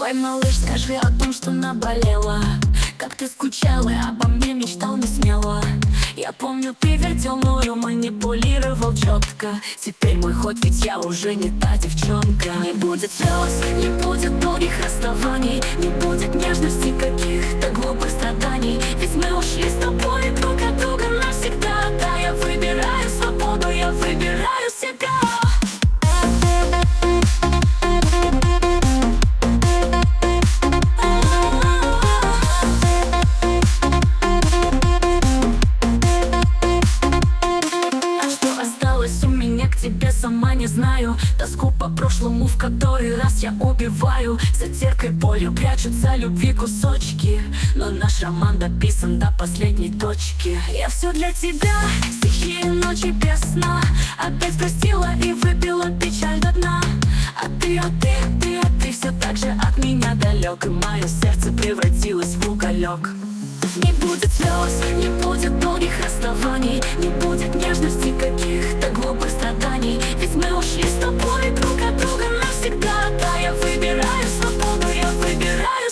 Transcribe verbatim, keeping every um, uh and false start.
Ой, малыш, скажи о том, что наболело. Как ты скучала, обо мне мечтал не смело. Я помню, ты вертел мною, манипулировал четко. Теперь мой ход, ведь я уже не та девчонка. Не будет слез, не будет долгих расставаний, не будет нежности каких-то глупых страданий. Ведь мы ушли с тобой друг от друга навсегда. Да, я выбираю свободу, я выбираю себя. Тебе сама не знаю. Тоску по прошлому в который раз я убиваю. За теркой болью прячутся любви кусочки, но наш роман дописан до последней точки. Я все для тебя, стихи ночи без сна. Опять простила и выпила печаль до дна. А ты, а ты, ты, а ты все так же от меня далек. И мое сердце превратилось в уголек. Не будет слез, не будет долгих расставаний, не будет нежности каких-то глупых страданий. Ведь мы ушли с тобой друг от друга навсегда. Да, я выбираю свободу, я выбираю